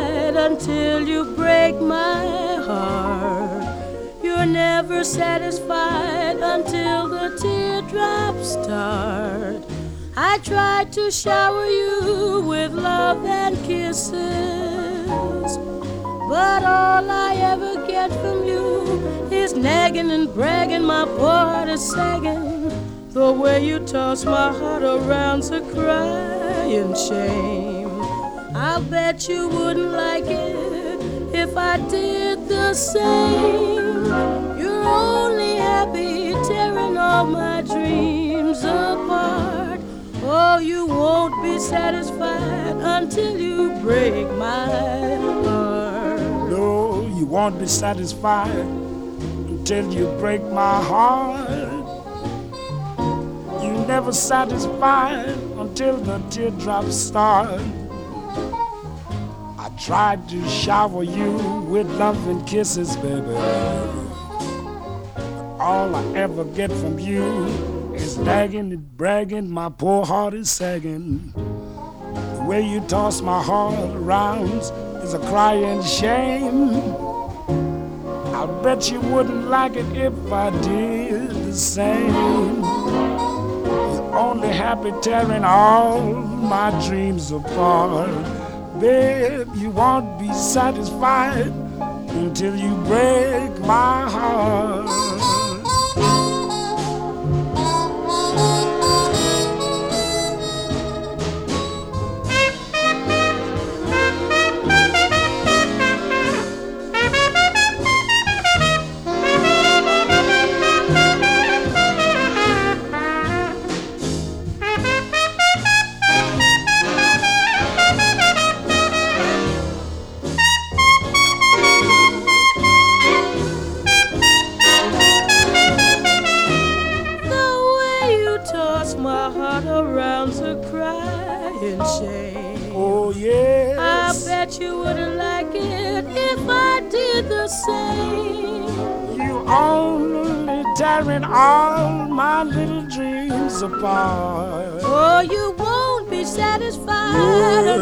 satisfied until you break my heart. You're never satisfied until the teardrops start. I tried to shower you with love and kisses, but all I ever get from you is nagging and bragging. My poor heart is sagging. The way you toss my heart around's a crying shame. I'll bet you wouldn't like it if I did the same. You're only happy tearing all my dreams apart. Oh, you won't be satisfied until you break my heart. No, you won't be satisfied until you break my heart. You never satisfied until the teardrops start. I tried to shower you with love and kisses, baby, but all I ever get from you is nagging and bragging. My poor heart is sagging. The way you toss my heart around is a crying shame. I bet you wouldn't like it if I did the same. You're only happy tearing all my dreams apart. Babe, you won't be satisfied until you break my heart. My heart around's a crying shame. Oh, yes. I bet you wouldn't like it if I did the same. You only tearing all my little dreams apart. Oh, you won't be satisfied